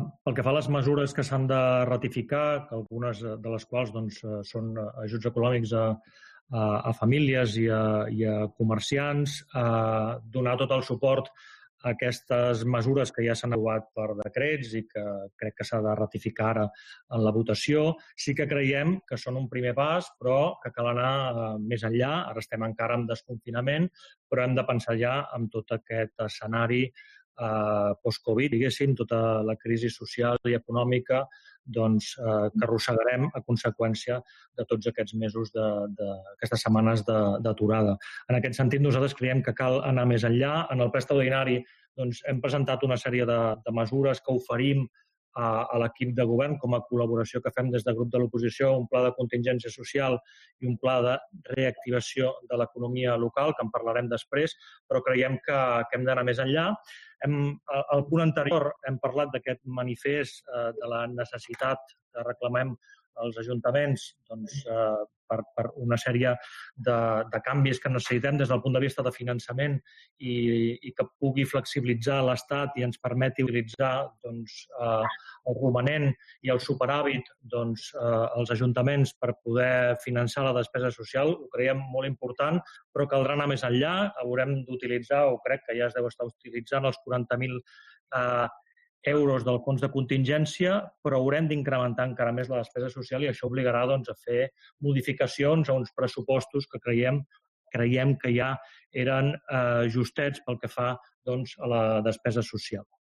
Pel que fa a les mesures que s'han de ratificar, que algunes de les quals són ajuts econòmics a famílies i a comerciants, donar tot el suport a aquestes mesures que ja s'han aprovat per decrets i que crec que s'ha de ratificar ara en la votació. Sí que creiem que són un primer pas, però que cal anar més enllà. Ara estem encara en desconfinament, però hem de pensar ja en tot aquest escenari post-Covid, diguéssim, tota la crisi social i econòmica que arrossegarem a conseqüència de tots aquests mesos, aquestes setmanes d'aturada. En aquest sentit, nosaltres creiem que cal anar més enllà. En el ple extraordinari hem presentat una sèrie de mesures que oferim a l'equip de govern com a col·laboració que fem des del grup de l'oposició, un pla de contingència social i un pla de reactivació de l'economia local, que en parlarem després, però creiem que hem d'anar més enllà. Al punt anterior hem parlat d'aquest manifest de la necessitat que reclamem als ajuntaments per una sèrie de canvis que necessitem des del punt de vista de finançament i que pugui flexibilitzar l'Estat i ens permeti utilitzar el romanent i el superàvit als ajuntaments per poder finançar la despesa social. Ho creiem molt important, però caldrà anar més enllà. Haurem d'utilitzar, o crec que ja es deu estar utilitzant, els 40.000 euros del fons de contingència, però haurem d'incrementar encara més la despesa social i això obligarà a fer modificacions a uns pressupostos que creiem que ja eren justets pel que fa a la despesa social.